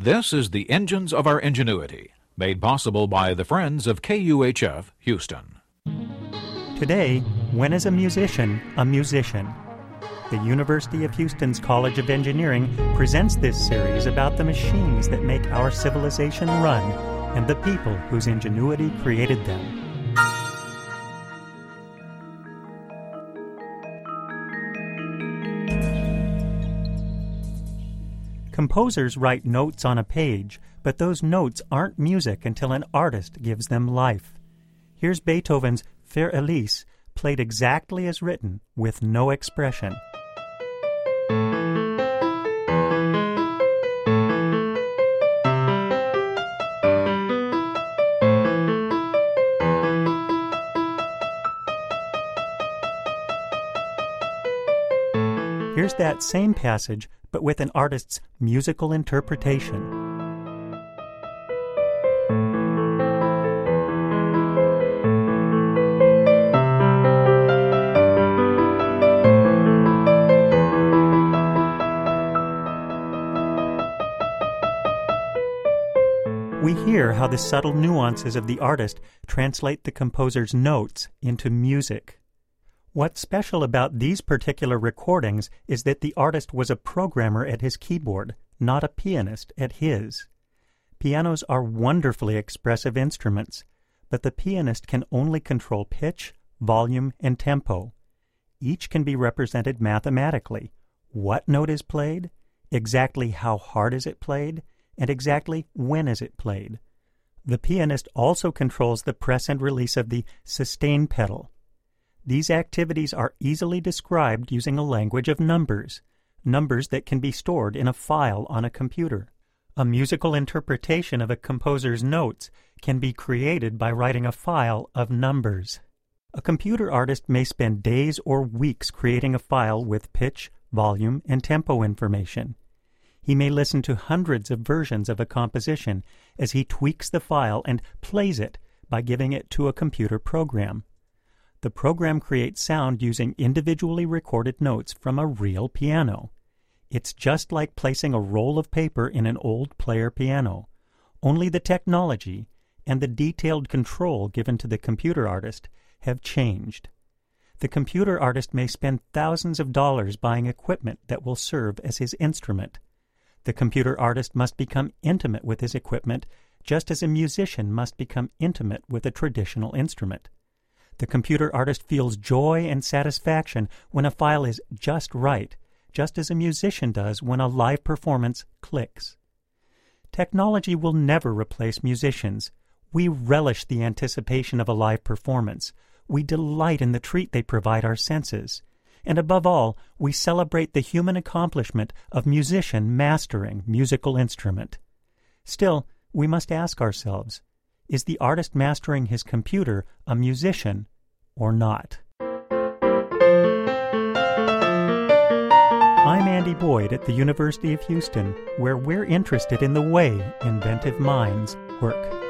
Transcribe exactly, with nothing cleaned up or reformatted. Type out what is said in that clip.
This is the Engines of Our Ingenuity, made possible by the Friends of K U H F Houston. Today, when is a musician a musician? The University of Houston's College of Engineering presents this series about the machines that make our civilization run and the people whose ingenuity created them. Composers write notes on a page, but those notes aren't music until an artist gives them life. Here's Beethoven's Für Elise, played exactly as written, with no expression. Here's that same passage, but with an artist's musical interpretation. We hear how the subtle nuances of the artist translate the composer's notes into music. What's special about these particular recordings is that the artist was a programmer at his keyboard, not a pianist at his. Pianos are wonderfully expressive instruments, but the pianist can only control pitch, volume, and tempo. Each can be represented mathematically. What note is played, exactly how hard is it played, and exactly when is it played. The pianist also controls the press and release of the sustain pedal. These activities are easily described using a language of numbers, numbers that can be stored in a file on a computer. A musical interpretation of a composer's notes can be created by writing a file of numbers. A computer artist may spend days or weeks creating a file with pitch, volume, and tempo information. He may listen to hundreds of versions of a composition as he tweaks the file and plays it by giving it to a computer program. The program creates sound using individually recorded notes from a real piano. It's just like placing a roll of paper in an old player piano. Only the technology and the detailed control given to the computer artist have changed. The computer artist may spend thousands of dollars buying equipment that will serve as his instrument. The computer artist must become intimate with his equipment, just as a musician must become intimate with a traditional instrument. The computer artist feels joy and satisfaction when a file is just right, just as a musician does when a live performance clicks. Technology will never replace musicians. We relish the anticipation of a live performance. We delight in the treat they provide our senses. And above all, we celebrate the human accomplishment of musician mastering musical instrument. Still, we must ask ourselves, is the artist mastering his computer a musician or not? I'm Andy Boyd at the University of Houston, where we're interested in the way inventive minds work.